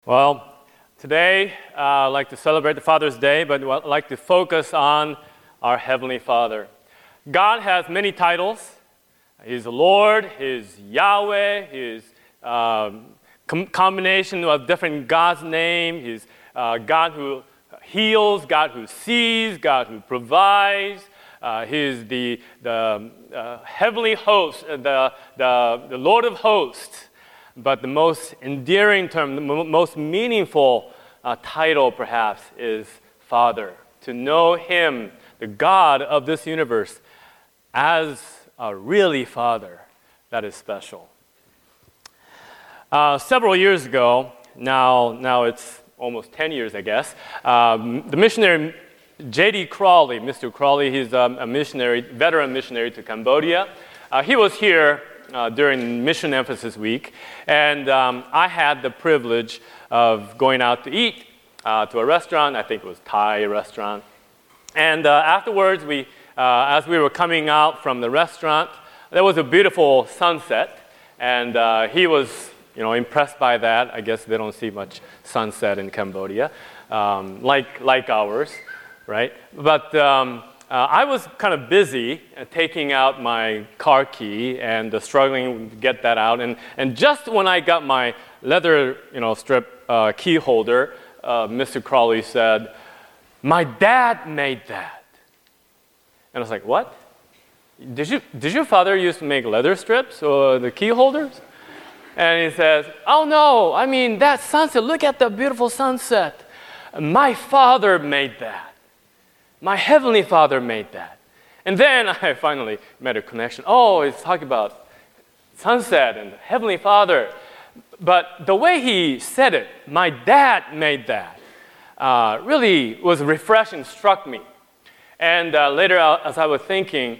Well, today I'd like to celebrate the Father's Day, but I'd like to focus on our Heavenly Father. God has many titles. He's the Lord, He's Yahweh, He's combination of different God's name. He's God who heals, God who sees, God who provides. He's the heavenly host, the Lord of hosts. But the most endearing term, the most meaningful title perhaps is Father. To know Him, the God of this universe, as a really Father, that is special. Several years ago, now it's almost 10 years, I guess, the missionary J.D. Crawley, Mr. Crawley, he's a missionary, veteran missionary to Cambodia. He was here during Mission Emphasis Week, and I had the privilege of going out to eat to a restaurant. I think it was Thai restaurant. And afterwards, as we were coming out from the restaurant, there was a beautiful sunset, and he was, impressed by that. I guess they don't see much sunset in Cambodia, like ours, right? But I was kind of busy taking out my car key and struggling to get that out. And just when I got my leather, strip key holder, Mr. Crawley said, "My dad made that." And I was like, "What? Did your father used to make leather strips or the key holders?" And he says, "Oh no, I mean that sunset. Look at the beautiful sunset. My father made that. My Heavenly Father made that." And then I finally made a connection. Oh, he's talking about sunset and Heavenly Father. But the way he said it, "My dad made that," really was refreshing, struck me. And later, as I was thinking,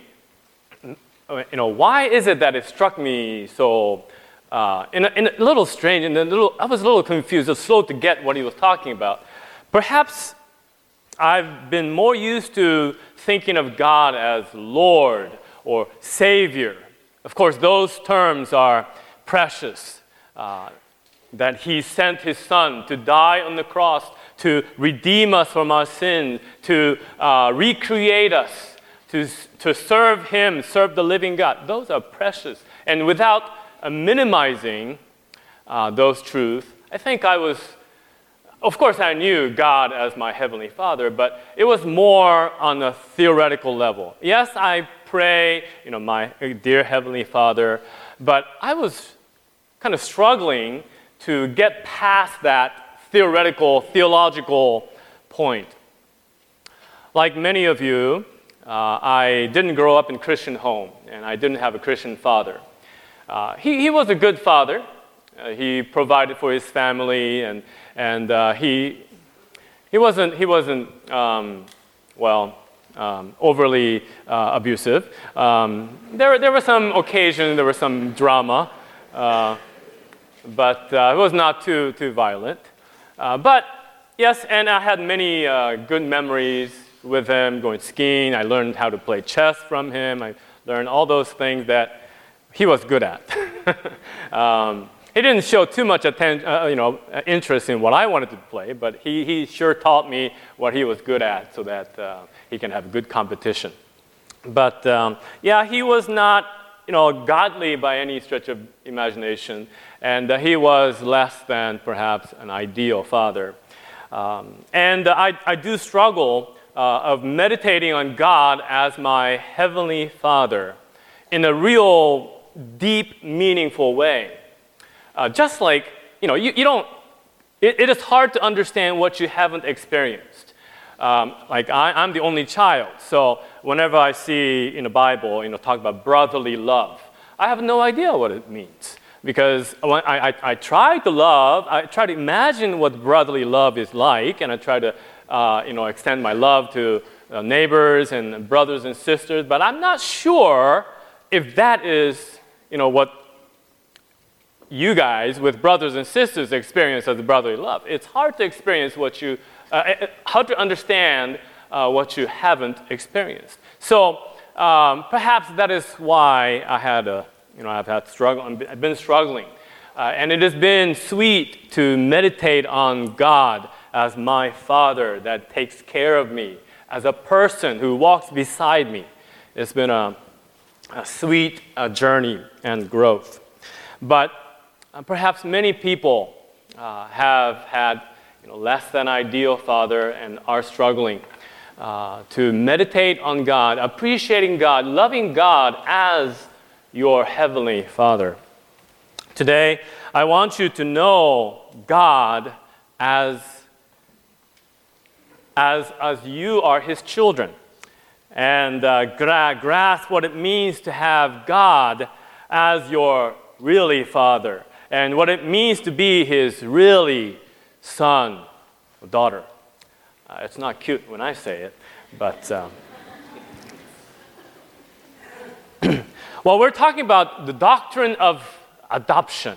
why is it that it struck me so in a little strange, I was a little confused, slow to get what he was talking about. Perhaps I've been more used to thinking of God as Lord or Savior. Of course, those terms are precious. That He sent His Son to die on the cross, to redeem us from our sins, to recreate us, to serve Him, serve the living God. Those are precious. And without minimizing those truths, I think of course, I knew God as my Heavenly Father, but it was more on a theoretical level. Yes, I pray, my dear Heavenly Father, but I was kind of struggling to get past that theological point. Like many of you, I didn't grow up in a Christian home, and I didn't have a Christian father. He was a good father. He provided for his family, and he wasn't overly abusive. There were some occasions, there was some drama, but it was not too violent. But yes, and I had many good memories with him, going skiing. I learned how to play chess from him. I learned all those things that he was good at. He didn't show too much interest in what I wanted to play, but he sure taught me what he was good at so that he can have good competition. But he was not, godly by any stretch of imagination, and he was less than perhaps an ideal father. And I do struggle of meditating on God as my Heavenly Father in a real deep, meaningful way. Just like, you don't, it is hard to understand what you haven't experienced. Like I'm the only child, so whenever I see in the Bible, talk about brotherly love, I have no idea what it means. Because when I try to love, I try to imagine what brotherly love is like, and I try to, extend my love to neighbors and brothers and sisters, but I'm not sure if that is, what you guys with brothers and sisters experience as brotherly love. It's hard to experience hard to understand what you haven't experienced. So perhaps that is why I've been struggling And it has been sweet to meditate on God as my Father that takes care of me, as a person who walks beside me. It's been a sweet journey and growth. But perhaps many people have had less than ideal father and are struggling to meditate on God, appreciating God, loving God as your heavenly Father. Today, I want you to know God as you are His children, and grasp what it means to have God as your really Father, and what it means to be His really son or daughter. It's not cute when I say it, but well, we're talking about the doctrine of adoption.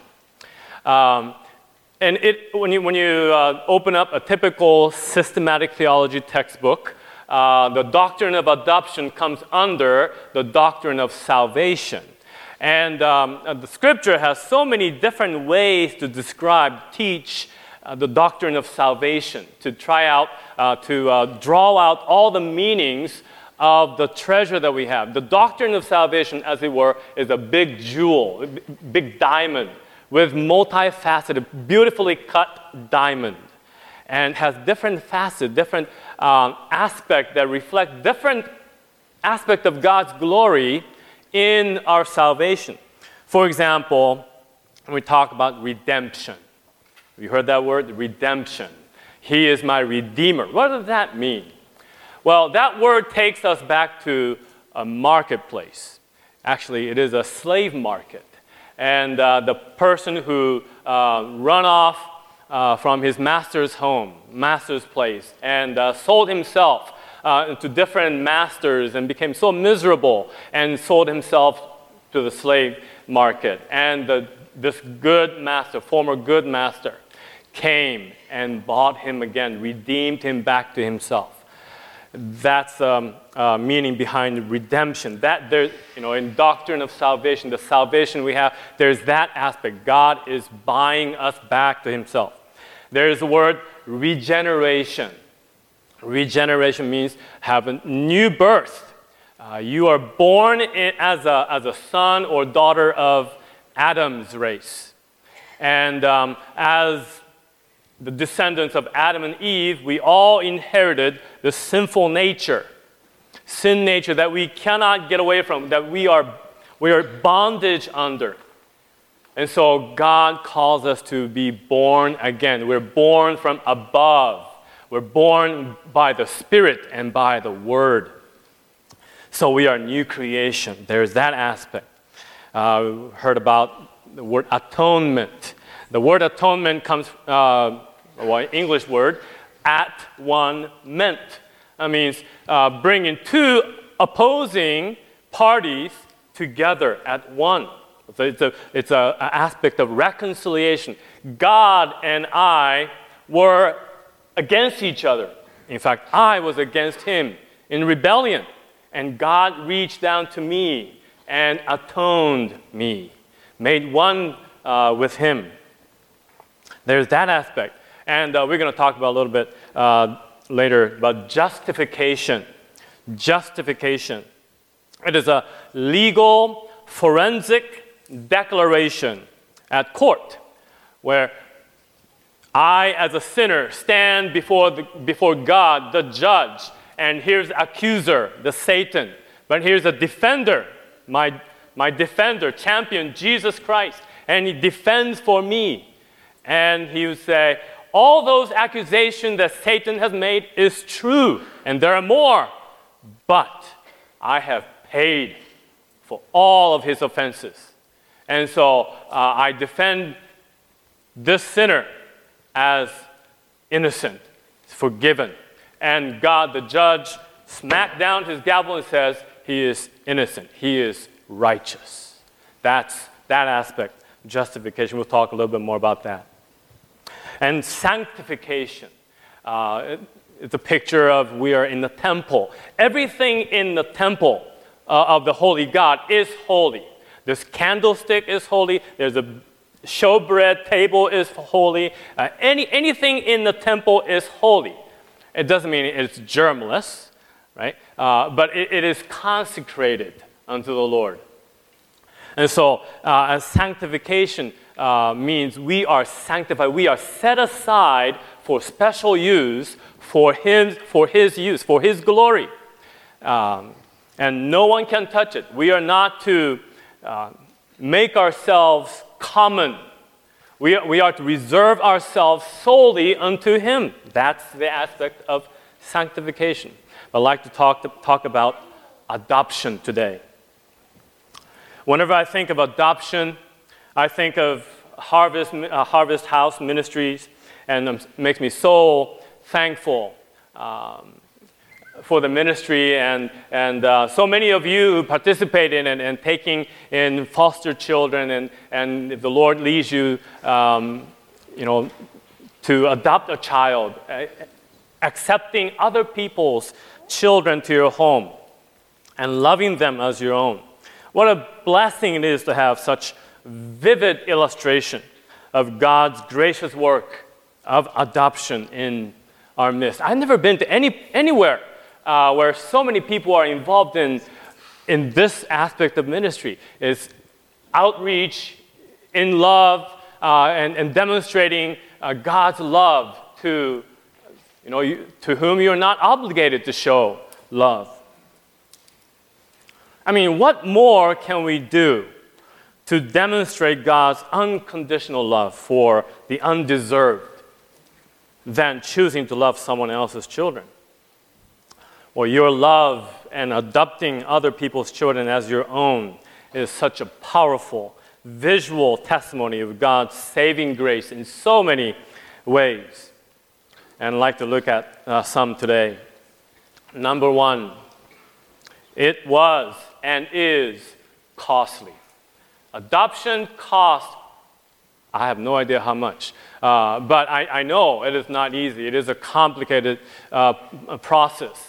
And when you open up a typical systematic theology textbook, the doctrine of adoption comes under the doctrine of salvation. And the Scripture has so many different ways to describe, teach the doctrine of salvation, to try out, to draw out all the meanings of the treasure that we have. The doctrine of salvation, as it were, is a big jewel, a big diamond with multifaceted, beautifully cut diamond, and has different facets, different aspects that reflect different aspects of God's glory in our salvation. For example, when we talk about redemption. You heard that word? Redemption. He is my Redeemer. What does that mean? Well, that word takes us back to a marketplace. Actually, it is a slave market. And the person who run off from his master's home, master's place, and sold himself to different masters and became so miserable and sold himself to the slave market. And this good master, former good master, came and bought him again, redeemed him back to himself. That's meaning behind redemption. That there, in doctrine of salvation, the salvation we have, there's that aspect. God is buying us back to Himself. There's the word regeneration. Regeneration means have a new birth. You are born as a son or daughter of Adam's race, and as the descendants of Adam and Eve, we all inherited the sinful nature, sin nature that we cannot get away from, that we are bondage under. And so God calls us to be born again. We're born from above. We're born by the Spirit and by the Word. So we are new creation. There's that aspect. We heard about the word atonement. The word atonement comes, English word, at one meant. That means bringing two opposing parties together at one. So it's an aspect of reconciliation. God and I were against each other. In fact, I was against Him in rebellion. And God reached down to me and atoned me, made one with Him. There's that aspect. And we're going to talk about a little bit later about justification. Justification. It is a legal, forensic declaration at court where I, as a sinner, stand before God, the judge, and here's the accuser, the Satan. But here's a defender, my defender, champion, Jesus Christ, and He defends for me. And He would say, all those accusations that Satan has made is true, and there are more, but I have paid for all of his offenses. And so I defend this sinner as innocent, forgiven. And God, the judge, smacked down his gavel and says, he is innocent, he is righteous. That's that aspect, justification. We'll talk a little bit more about that. And sanctification. It's a picture of we are in the temple. Everything in the temple of the holy God is holy. This candlestick is holy. There's a showbread table is holy. Anything in the temple is holy. It doesn't mean it's germless, right? But it is consecrated unto the Lord. And so as sanctification means we are sanctified. We are set aside for special use, for His use, for His glory. And no one can touch it. We are not to make ourselves common. We are to reserve ourselves solely unto Him. That's the aspect of sanctification. I'd like to talk about adoption today. Whenever I think of adoption, I think of Harvest House Ministries, and it makes me so thankful for the ministry and so many of you who participate in it and taking in foster children, and if the Lord leads you, to adopt a child, accepting other people's children to your home and loving them as your own. What a blessing it is to have such vivid illustration of God's gracious work of adoption in our midst. I've never been to anywhere where so many people are involved in this aspect of ministry. Is outreach in love and demonstrating God's love to whom you're not obligated to show love. I mean, what more can we do to demonstrate God's unconditional love for the undeserved than choosing to love someone else's children? Or your love and adopting other people's children as your own is such a powerful visual testimony of God's saving grace in so many ways. And I'd like to look at some today. Number one, it was and is costly. Adoption costs, I have no idea how much, but I know it is not easy. It is a complicated process.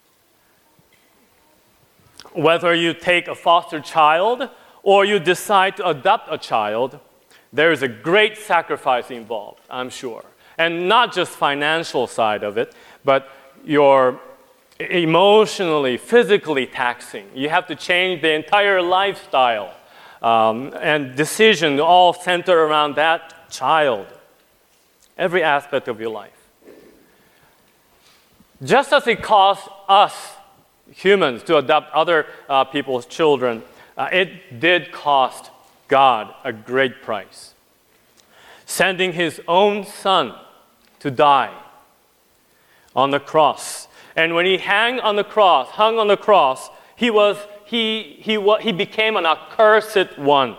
Whether you take a foster child or you decide to adopt a child, there is a great sacrifice involved, I'm sure. And not just financial side of it, but your emotionally, physically taxing. You have to change the entire lifestyle and decision all centered around that child. Every aspect of your life. Just as it costs us, humans, to adopt other people's children, it did cost God a great price. Sending His own Son to die on the cross. And when He hung on the cross, He became an accursed one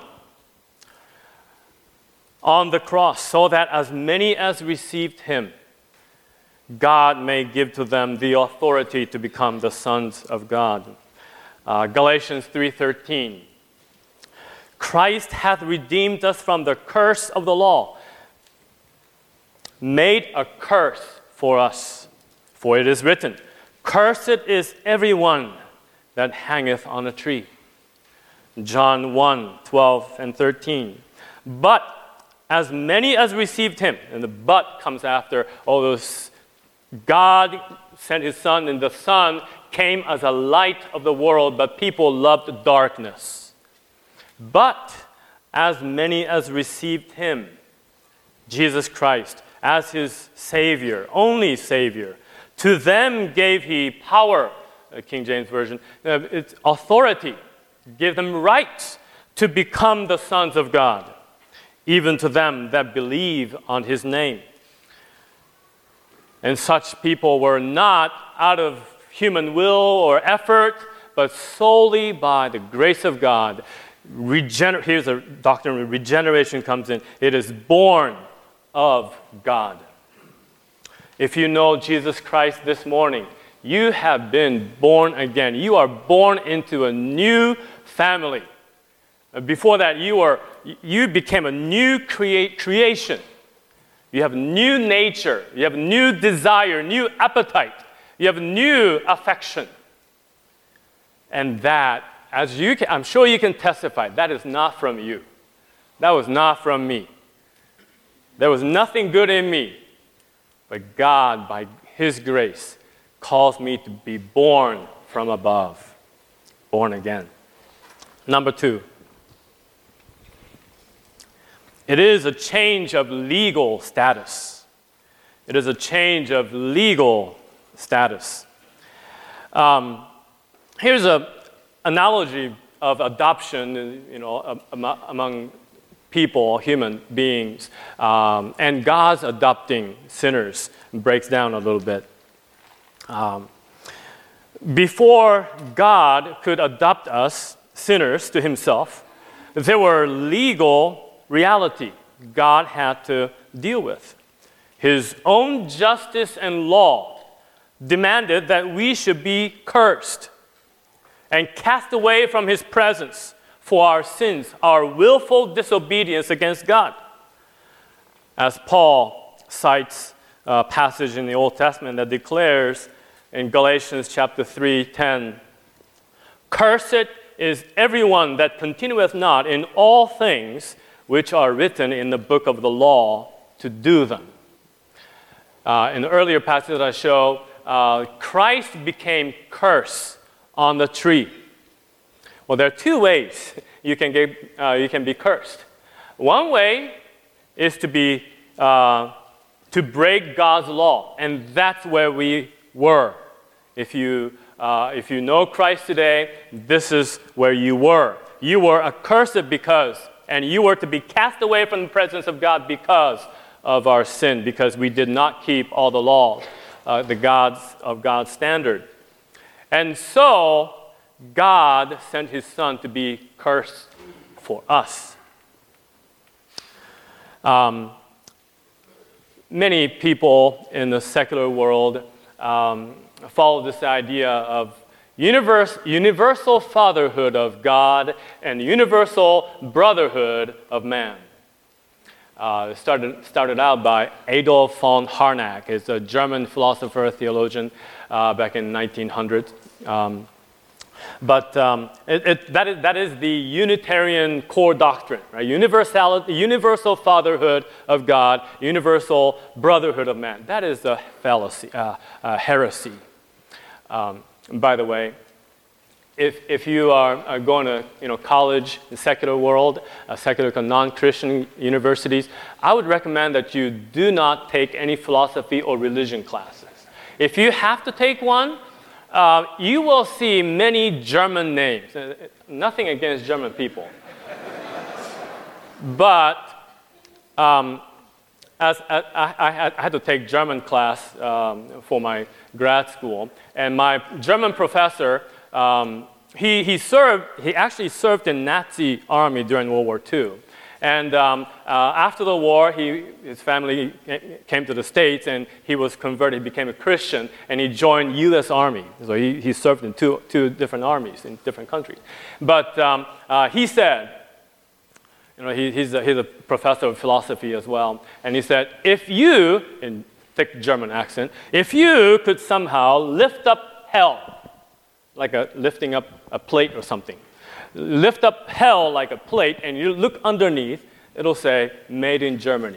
on the cross, so that as many as received Him, God may give to them the authority to become the sons of God. Galatians 3:13. Christ hath redeemed us from the curse of the law, made a curse for us. For it is written, cursed is everyone that hangeth on a tree. John 1:12 and 13. But as many as received Him, and the but comes after all those, God sent His Son, and the Son came as a light of the world, but people loved darkness. But as many as received Him, Jesus Christ, as His Savior, only Savior, to them gave He power, King James Version, it's authority, gave them rights to become the sons of God, even to them that believe on His name. And such people were not out of human will or effort, but solely by the grace of God. Here's a doctrine where regeneration comes in. It is born of God. If you know Jesus Christ this morning, you have been born again. You are born into a new family. Before that, you became a new creation. You have new nature. You have new desire, new appetite. You have new affection. And that, I'm sure you can testify, that is not from you. That was not from me. There was nothing good in me. But God, by His grace, calls me to be born from above, born again. Number 2, it is a change of legal status. It is a change of legal status. Here's an analogy of adoption, among people, human beings, and God's adopting sinners. Breaks down a little bit. Before God could adopt us, sinners, to Himself, there were legal reality God had to deal with. His own justice and law demanded that we should be cursed and cast away from His presence for our sins, our willful disobedience against God. As Paul cites a passage in the Old Testament that declares in Galatians chapter 3:10, "Cursed is everyone that continueth not in all things which are written in the book of the law to do them." In the earlier passage I show, Christ became curse on the tree. Well, there are 2 ways you can be cursed. One way is to break God's law, and that's where we were. If you know Christ today, this is where you were. You were accursed and you were to be cast away from the presence of God because of our sin, because we did not keep all the laws, God's standard. And so, God sent His Son to be cursed for us. Many people in the secular world follow this idea of universal fatherhood of God and universal brotherhood of man. It started out by Adolf von Harnack. He's a German philosopher, theologian, back in 1900. But that is the Unitarian core doctrine, right? Universal fatherhood of God, universal brotherhood of man. That is a fallacy, heresy. By the way, if you are going to college, the secular world, secular non-Christian universities, I would recommend that you do not take any philosophy or religion classes. If you have to take one, you will see many German names. Nothing against German people. But as I had to take German class for my grad school, and my German professor, he actually served in Nazi army during World War II. And after the war, his family came to the States, and he was converted. He became a Christian, and he joined U.S. Army. So he served in two different armies in different countries. But he said, he's a professor of philosophy as well, and he said, if you, in thick German accent, if you could somehow lift up hell, like lifting up a plate or something, lift up hell like a plate, and you look underneath, it'll say, made in Germany.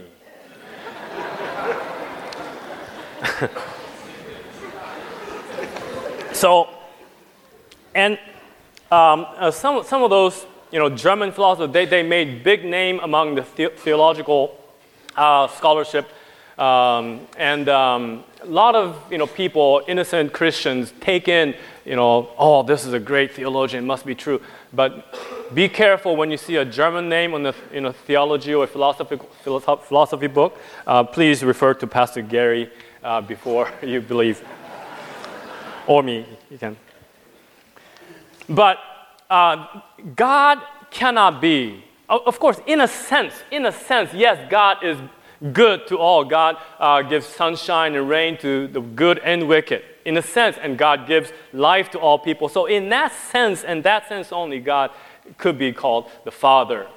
So, and some of those, German philosophers, they made big name among the theological scholarship, and a lot of people, innocent Christians, take in, oh, this is a great theologian, it must be true. But be careful when you see a German name on the theology or philosophy book. Please refer to Pastor Gary before you believe, or me. You can. But God cannot be. Of course, in a sense, yes, God is good to all. God gives sunshine and rain to the good and wicked, in a sense, and God gives life to all people. So in that sense, and that sense only, God could be called the Father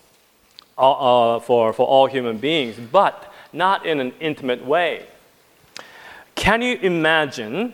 for all human beings, but not in an intimate way. Can you imagine?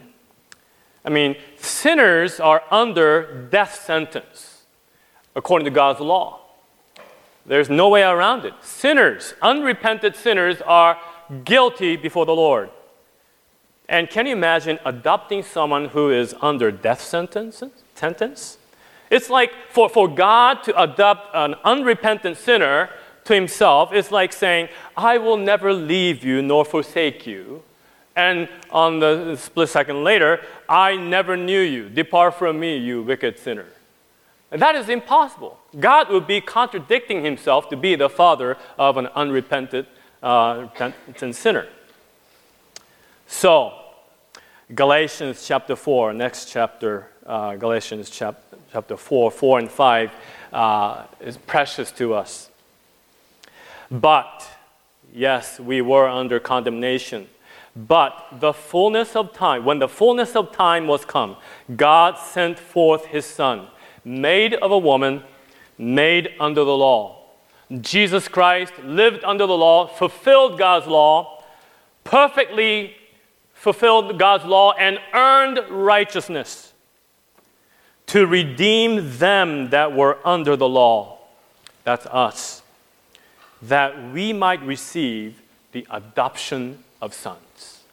Sinners are under death sentence according to God's law. There's no way around it. Sinners, unrepentant sinners, are guilty before the Lord. And can you imagine adopting someone who is under death sentence? It's like for God to adopt an unrepentant sinner to himself, it's like saying, I will never leave you nor forsake you. And on the split second later, I never knew you. Depart from me, you wicked sinner. And that is impossible. God would be contradicting himself to be the father of an unrepentant sinner. So, Galatians chapter 4, next chapter, Galatians chapter 4 and 5 is precious to us. But, yes, we were under condemnation. But the fullness of time, when the fullness of time was come, God sent forth his Son, made of a woman, made under the law. Jesus Christ lived under the law, fulfilled God's law, perfectly fulfilled God's law, and earned righteousness to redeem them that were under the law. That's us. That we might receive the adoption of sons.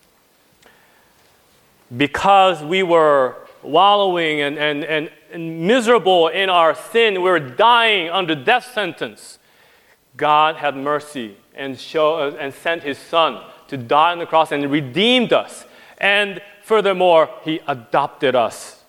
Because we were wallowing and miserable in our sin, we were dying under death sentence, God had mercy and sent his Son to die on the cross and redeemed us. And furthermore, he adopted us.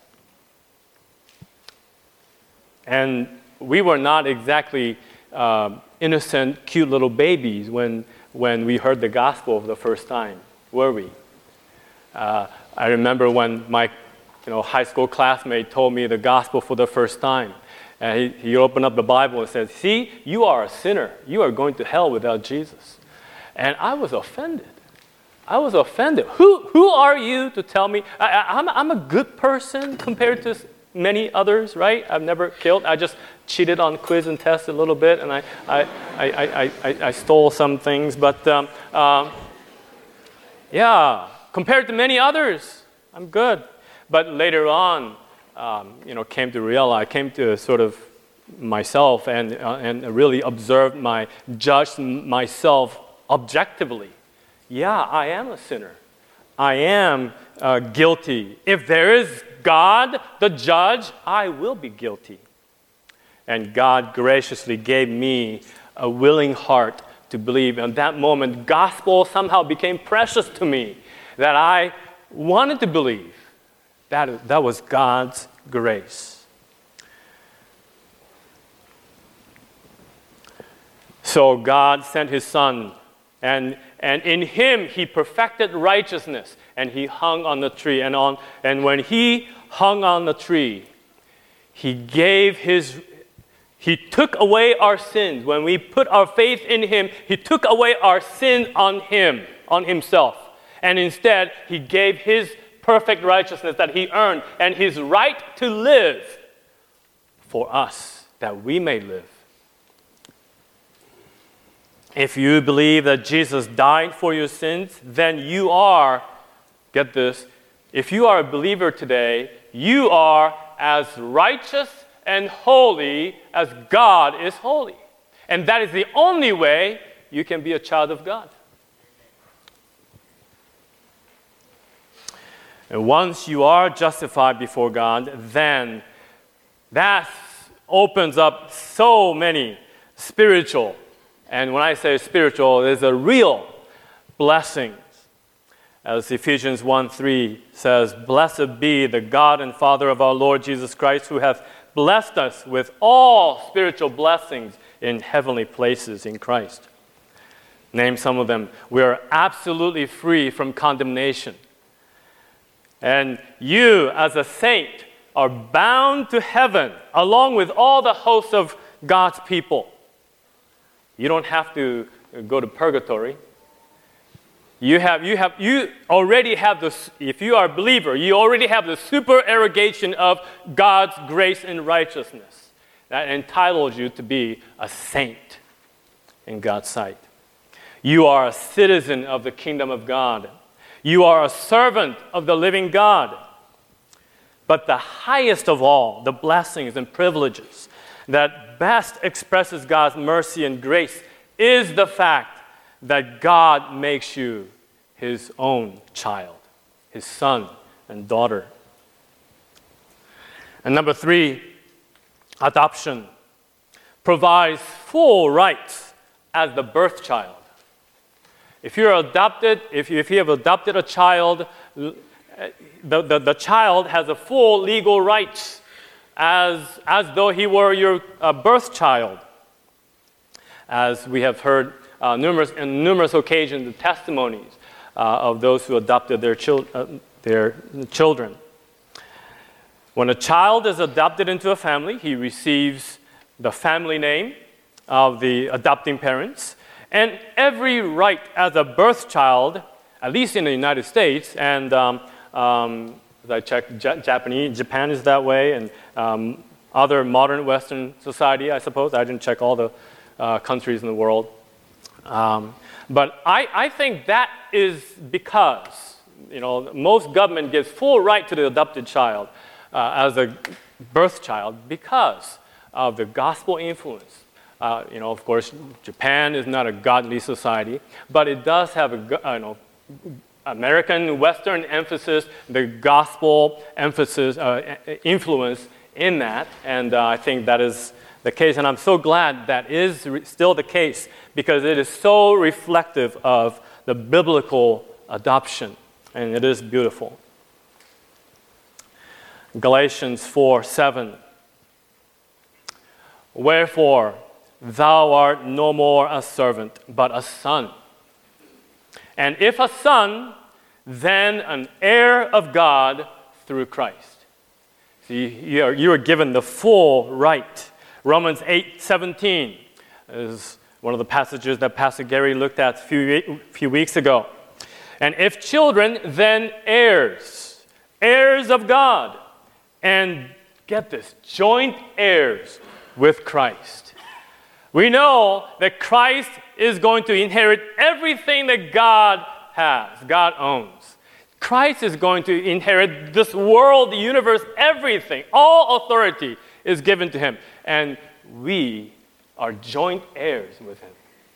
And we were not exactly innocent, cute little babies when we heard the gospel for the first time, were we? I remember when my high school classmate told me the gospel for the first time. And he opened up the Bible and said, see, you are a sinner. You are going to hell without Jesus. And I was offended. Who are you to tell me? I'm a good person compared to many others, right? I've never killed. I just cheated on quiz and tests a little bit, and I stole some things. But yeah, compared to many others, I'm good. But later on, came to sort of myself and really judged myself objectively. Yeah, I am a sinner. I am guilty. If there is God, the judge, I will be guilty. And God graciously gave me a willing heart to believe. And that moment, gospel somehow became precious to me, that I wanted to believe. That was God's grace. So God sent his Son, and in him he perfected righteousness, and he hung on the tree. And when he hung on the tree, he took away our sins. When we put our faith in him, he took away our sin on himself. And instead, he gave his perfect righteousness that he earned and his right to live for us, that we may live. If you believe that Jesus died for your sins, then you are, get this, if you are a believer today, you are as righteous and holy as God is holy. And that is the only way you can be a child of God. And once you are justified before God, then that opens up so many spiritual, and when I say spiritual, there's a real blessings. As Ephesians 1:3 says, blessed be the God and Father of our Lord Jesus Christ, who hath blessed us with all spiritual blessings in heavenly places in Christ. Name some of them. We are absolutely free from condemnation. And you, as a saint, are bound to heaven along with all the hosts of God's people. You don't have to go to purgatory. You already have this. If you are a believer, you already have the supererogation of God's grace and righteousness that entitles you to be a saint in God's sight. You are a citizen of the kingdom of God. You are a servant of the living God. But the highest of all, the blessings and privileges, that best expresses God's mercy and grace is the fact that God makes you His own child, His son and daughter. And number 3, adoption provides full rights as the birth child. If you have adopted a child, the child has a full legal rights as though he were your birth child. As we have heard numerous occasions, the testimonies of those who adopted their children. When a child is adopted into a family, he receives the family name of the adopting parents, and every right as a birth child, at least in the United States, and as I checked, Japan is that way, and other modern Western society, I suppose. I didn't check all the countries in the world. But I think that is because, most government gives full right to the adopted child as a birth child because of the gospel influence. Of course, Japan is not a godly society, but it does have American Western emphasis, the gospel emphasis, influence in that, and I think that is the case, and I'm so glad that is still the case because it is so reflective of the biblical adoption, and it is beautiful. Galatians 4:7. Wherefore, thou art no more a servant, but a son. And if a son, then an heir of God through Christ. See, you are given the full right. Romans 8:17 is one of the passages that Pastor Gary looked at a few weeks ago. And if children, then heirs, heirs of God. And get this, joint heirs with Christ. We know that Christ is going to inherit everything that God has, God owns. Christ is going to inherit this world, the universe, everything. All authority is given to him. And we are joint heirs with him.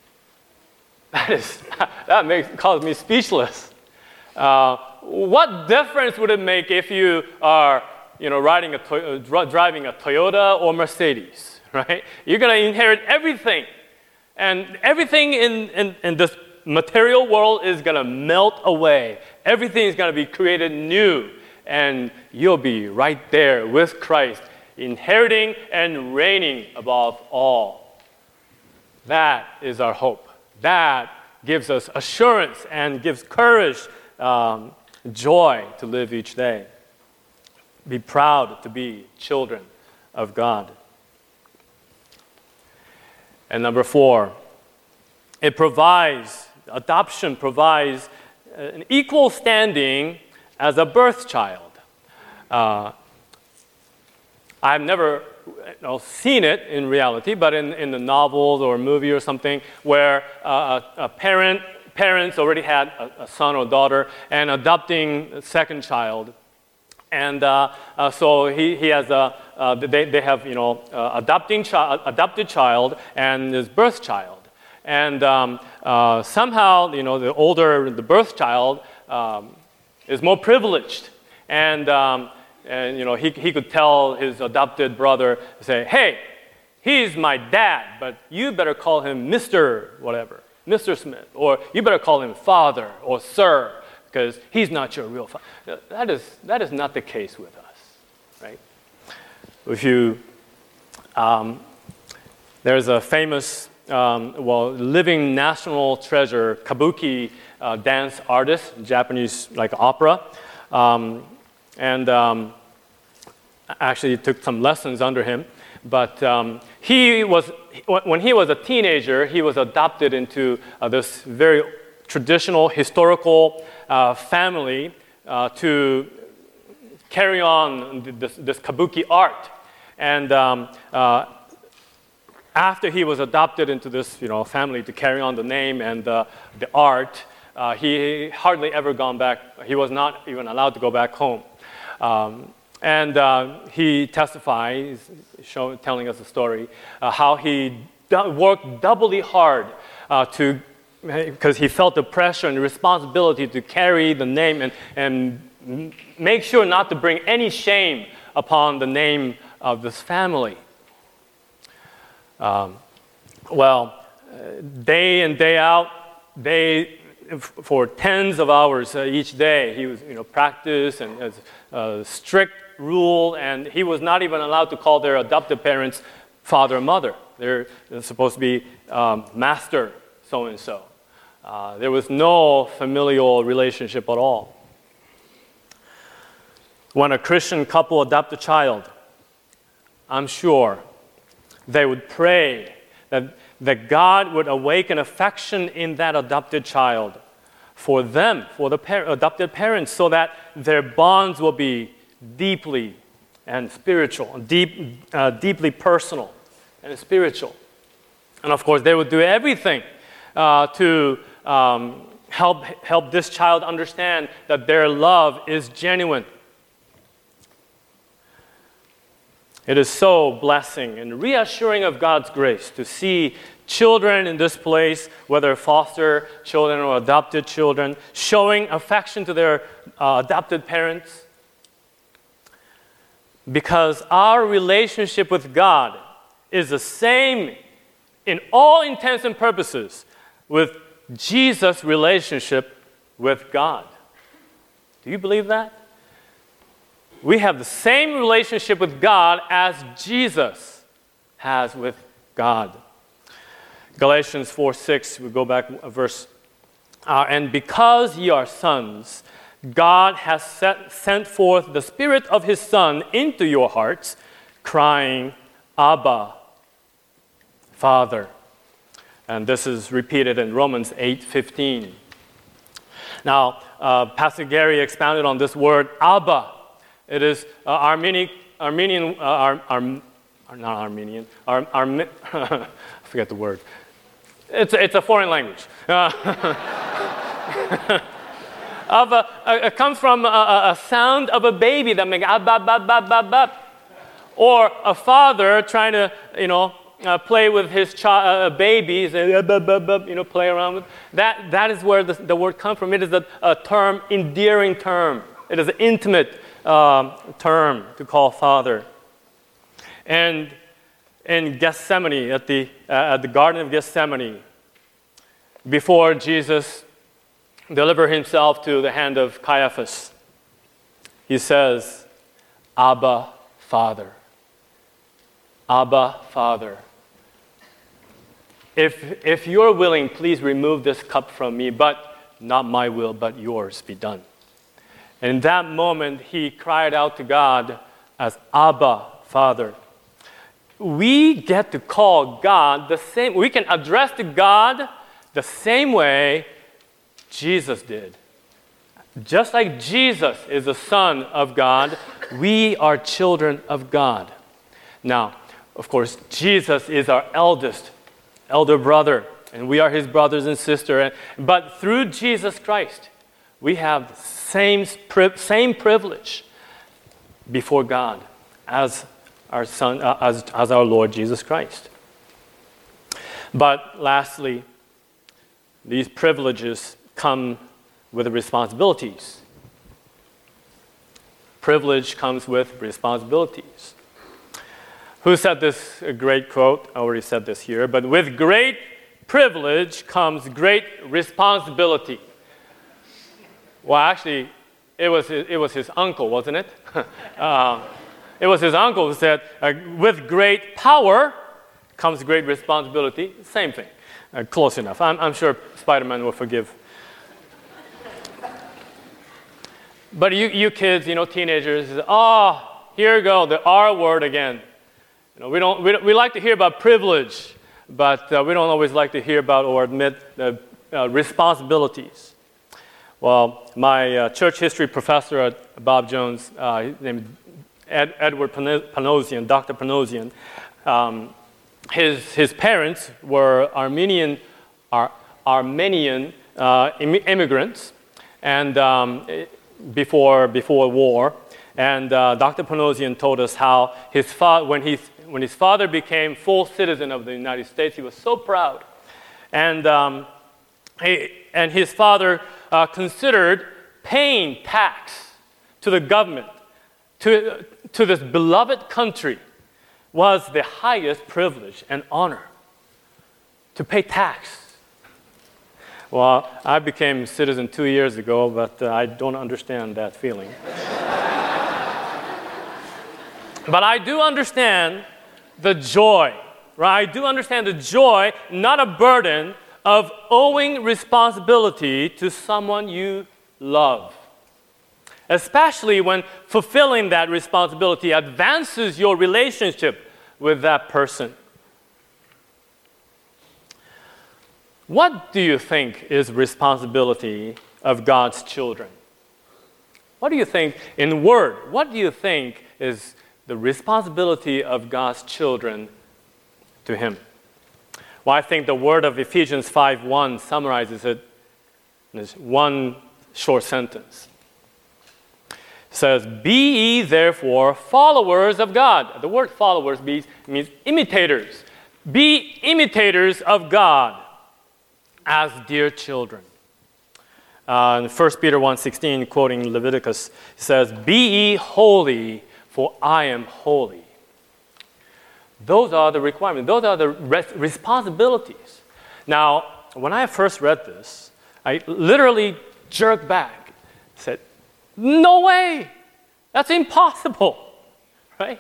That calls me speechless. What difference would it make if you are driving a Toyota or Mercedes, right? You're going to inherit everything. And everything in this material world is going to melt away. Everything is going to be created new. And you'll be right there with Christ, inheriting and reigning above all. That is our hope. That gives us assurance and gives courage, joy to live each day. Be proud to be children of God. And number 4, adoption provides an equal standing as a birth child. I've never seen it in reality, but in the novels or movie or something where parents already had a son or daughter and adopting a second child. And so he has they have adopted child and his birth child, and somehow the birth child is more privileged, and he could tell his adopted brother, say, hey, he's my dad, but you better call him Mr. whatever, Mr. Smith, or you better call him father or sir, because he's not your real father. That is not the case with us, right? If you, there's a famous, living national treasure, kabuki dance artist, Japanese like opera, and actually took some lessons under him. But when he was a teenager, he was adopted into this very traditional historical family to carry on this kabuki art. And after he was adopted into this family to carry on the name and the art, he hardly ever gone back. He was not even allowed to go back home. And he testifies, telling us a story, how he worked doubly hard because he felt the pressure and the responsibility to carry the name and make sure not to bring any shame upon the name of this family. Day in, day out, for tens of hours each day, he was, practice and strict rule, and he was not even allowed to call their adoptive parents father and mother. They're supposed to be master so-and-so. There was no familial relationship at all. When a Christian couple adopt a child, I'm sure they would pray that God would awaken affection in that adopted child for them, for the adopted parents, so that their bonds will be deeply and spiritual, deeply personal and spiritual. And of course, they would do everything to help this child understand that their love is genuine. It is so blessing and reassuring of God's grace to see children in this place, whether foster children or adopted children, showing affection to their adopted parents. Because our relationship with God is the same in all intents and purposes with Jesus' relationship with God. Do you believe that? We have the same relationship with God as Jesus has with God. Galatians 4:6, we go back a verse. And because ye are sons, God has sent forth the Spirit of His Son into your hearts, crying, Abba, Father. And this is repeated in Romans 8:15. Now, Pastor Gary expounded on this word, Abba. It is I forget the word. It's a foreign language. It comes from a sound of a baby that makes ab, ab, ab, ab, ab, ab. Or a father trying to, play with his babies and play around with. That is where the word comes from. It is a term, endearing term. It is an intimate term to call father. And in Gethsemane, at the Garden of Gethsemane, before Jesus delivered himself to the hand of Caiaphas, he says, Abba, Father. Abba, Father. If you're willing, please remove this cup from me, but not my will, but yours be done. And in that moment, he cried out to God as Abba, Father. We get to call God the same. We can address to God the same way Jesus did. Just like Jesus is the Son of God, we are children of God. Now, of course, Jesus is our elder brother, and we are his brothers and sisters. But through Jesus Christ, we have the same privilege before God as our Son, as our Lord Jesus Christ. But lastly, these privileges come with responsibilities. Privilege comes with responsibilities. Who said this great quote? I already said this here. But with great privilege comes great responsibility. Well, actually, it was his uncle, wasn't it? It was his uncle who said, with great power comes great responsibility. Same thing. Close enough. I'm sure Spider-Man will forgive. But you kids, teenagers, here you go, the R word again. We like to hear about privilege, but we don't always like to hear about or admit responsibilities. Well, my church history professor at Bob Jones, his name is Edward Panosian, Dr. Panosian, his parents were Armenian immigrants, and before war, And Dr. Panosian told us how when his father became full citizen of the United States, he was so proud. And his father considered paying tax to the government, to this beloved country, was the highest privilege and honor, to pay tax. Well, I became a citizen 2 years ago, but I don't understand that feeling. But I do understand the joy, right? I do understand the joy, not a burden, of owing responsibility to someone you love. Especially when fulfilling that responsibility advances your relationship with that person. What do you think is responsibility of God's children? What do you think, in word, what do you think is the responsibility of God's children to Him? Well, I think the word of Ephesians 5:1 summarizes it in this one short sentence. It says, "Be ye therefore followers of God." The word followers means imitators. Be imitators of God as dear children. In 1 Peter 1:16, quoting Leviticus, it says, "Be ye holy, for I am holy." Those are the requirements. Those are the responsibilities. Now, when I first read this, I literally jerked back. Said, "No way! That's impossible!" Right?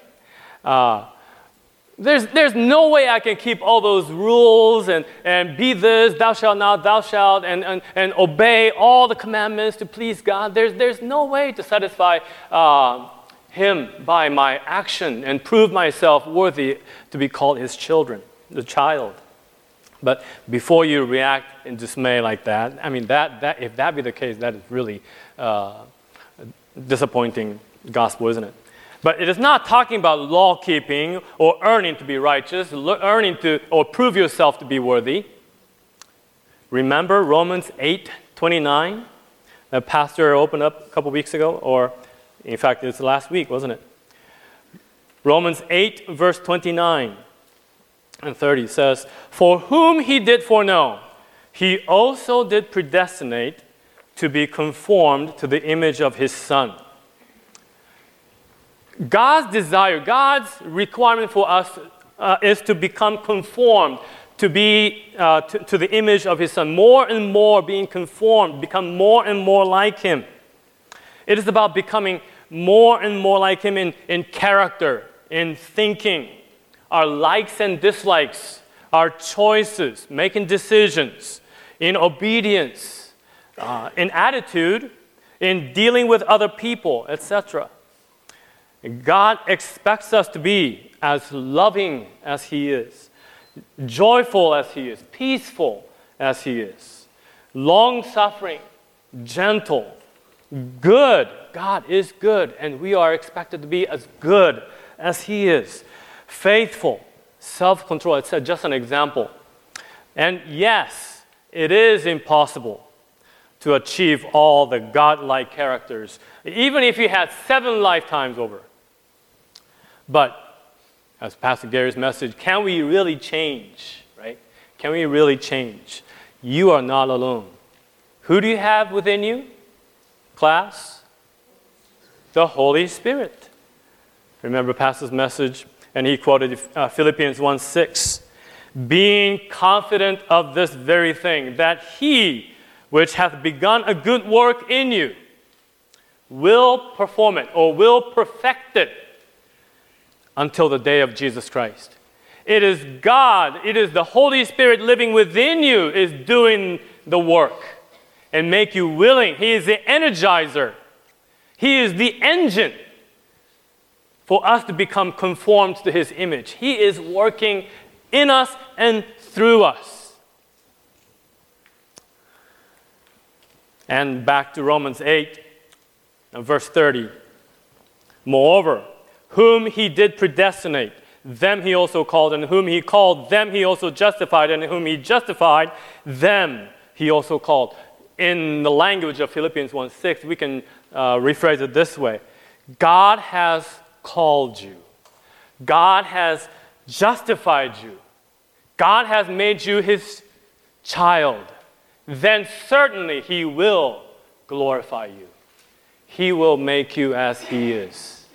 There's no way I can keep all those rules and be this, thou shalt not, thou shalt, and obey all the commandments to please God. There's no way to satisfy Him by my action and prove myself worthy to be called His children, the child. But before you react in dismay like that, I mean, if that be the case, that is really disappointing gospel, isn't it? But it is not talking about law keeping or earning to be righteous, earning to or prove yourself to be worthy. Remember Romans 8:29? The pastor opened up a couple weeks ago, or in fact, it's last week, wasn't it? Romans 8, verse 29 and 30 says, "For whom He did foreknow, He also did predestinate to be conformed to the image of His Son." God's desire, God's requirement for us is to become conformed, to be to the image of His Son. More and more being conformed, become more and more like Him. It is about becoming more and more like Him in character, in thinking, our likes and dislikes, our choices, making decisions, in obedience, in attitude, in dealing with other people, etc. God expects us to be as loving as He is, joyful as He is, peaceful as He is, long-suffering, gentle, good. God is good, and we are expected to be as good as He is, faithful, self-control. It's just an example. And yes, it is impossible to achieve all the God-like characters, even if you had 7 lifetimes over. But, as Pastor Gary's message, can we really change, right? Can we really change? You are not alone. Who do you have within you? Class? The Holy Spirit. Remember Pastor's message, and he quoted Philippians 1:6. "Being confident of this very thing, that He which hath begun a good work in you will perform it," or will perfect it, until the day of Jesus Christ. It is God, it is the Holy Spirit living within you is doing the work and make you willing. He is the energizer. He is the engine for us to become conformed to His image. He is working in us and through us. And back to Romans 8, verse 30. "Moreover, whom He did predestinate, them He also called, and whom He called, them He also justified, and whom He justified, them He also called." In the language of Philippians 1:6, we can rephrase it this way. God has called you. God has justified you. God has made you His child. Then certainly He will glorify you. He will make you as He is.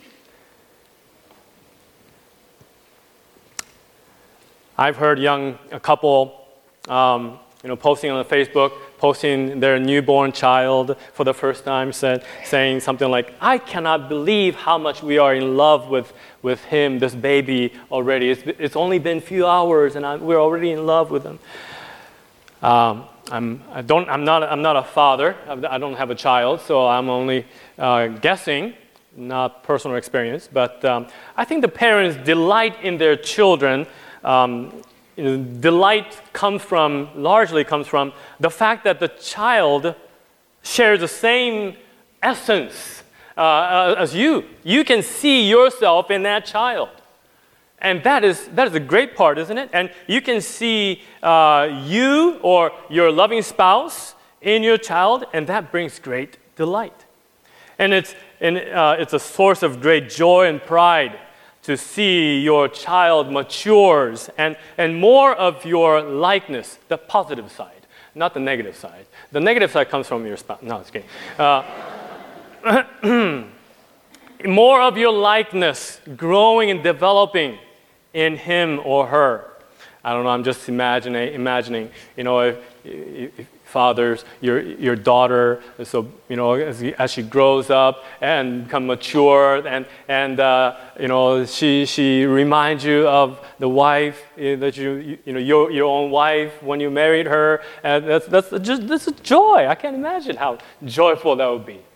I've heard a couple, posting on Facebook, posting their newborn child for the first time, saying something like, "I cannot believe how much we are in love with him, this baby already. It's only been a few hours, and we're already in love with him." I'm not a father. I don't have a child, so I'm only guessing, not personal experience. But I think the parents delight in their children. Delight largely comes from the fact that the child shares the same essence as you. You can see yourself in that child. And that is a great part, isn't it? And you can see you or your loving spouse in your child, and that brings great delight. And it's a source of great joy and pride to see your child matures and more of your likeness, the positive side, not the negative side. The negative side comes from your spouse. No, just kidding. More of your likeness growing and developing in him or her. I don't know, I'm just imagining, if fathers, your daughter, so, as she grows up and become mature and she reminds you of the wife that your own wife when you married her, and that's a joy. I can't imagine how joyful that would be.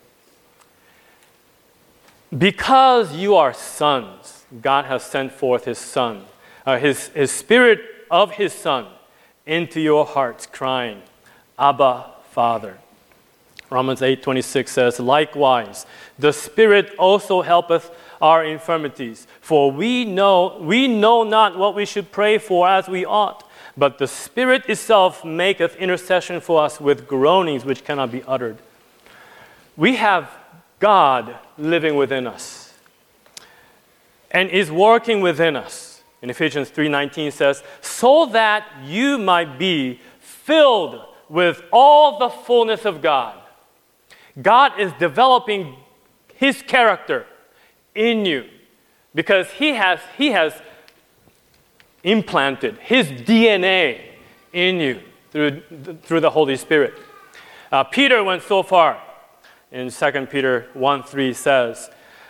Because you are sons, God has sent forth His Son, His Spirit of His Son into your hearts, crying, "Abba, Father." Romans 8:26 says, "Likewise, the Spirit also helpeth our infirmities, for we know not what we should pray for as we ought, but the Spirit itself maketh intercession for us with groanings which cannot be uttered." We have God living within us and is working within us. In Ephesians 3:19 says, "So that you might be filled with all the fullness of God." God is developing His character in you because He has implanted His DNA in you through the Holy Spirit. Peter went so far. In 2 Peter 1:3 says,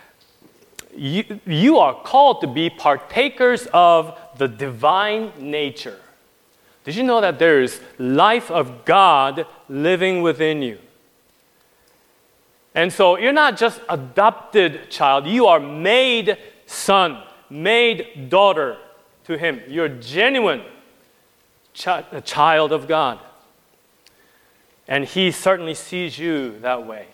you are called to be partakers of the divine nature. Did you know that there is life of God living within you? And so you're not just adopted child. You are made son, made daughter to Him. You're genuine a child of God. And He certainly sees you that way.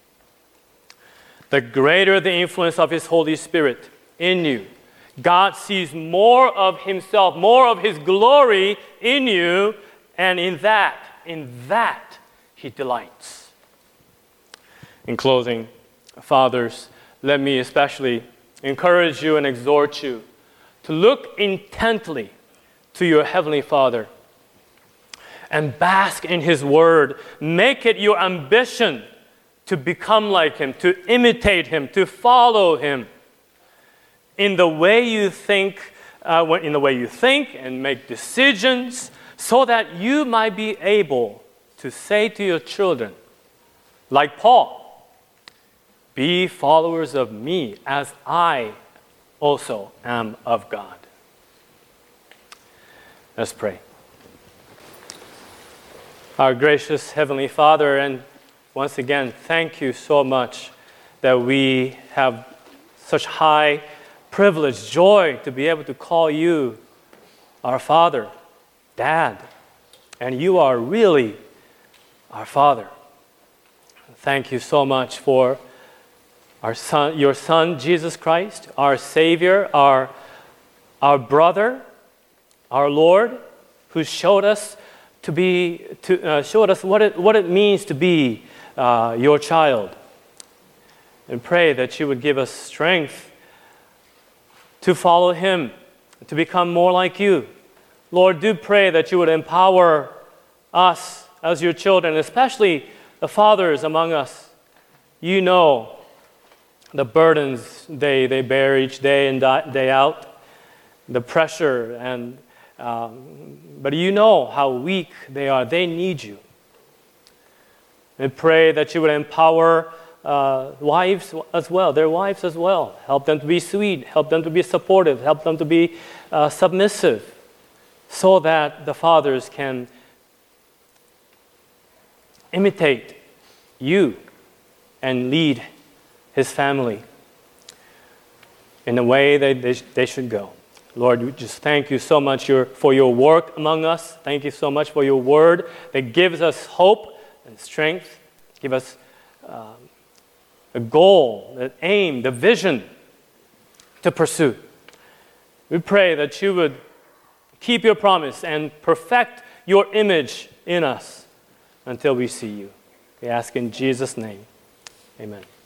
The greater the influence of His Holy Spirit in you, God sees more of Himself, more of His glory in you, and in that, He delights. In closing, fathers, let me especially encourage you and exhort you to look intently to your Heavenly Father and bask in His Word. Make it your ambition to become like Him, to imitate Him, to follow Him in the way you think, and make decisions, so that you might be able to say to your children, like Paul, "Be followers of me as I also am of God." Let's pray. Our gracious Heavenly Father, and once again, thank you so much that we have such high privilege, joy to be able to call you our Father, Dad, and you are really our Father. Thank you so much for our Son, your Son, Jesus Christ, our Savior, our brother, our Lord, who showed us what it means to be your child. and pray that you would give us strength to follow Him, to become more like you. Lord, do pray that you would empower us as your children, especially the fathers among us. You know the burdens they bear each day in, day out, the pressure, and but you know how weak they are. They need you. And pray that you would empower wives as well, their wives as well. Help them to be sweet, help them to be supportive, help them to be submissive, so that the fathers can imitate you and lead his family in the way that they should go. Lord, we just thank you so much for your work among us. Thank you so much for your word that gives us hope and strength. Give us a goal, an aim, the vision to pursue. We pray that you would keep your promise and perfect your image in us until we see you. We ask in Jesus' name. Amen.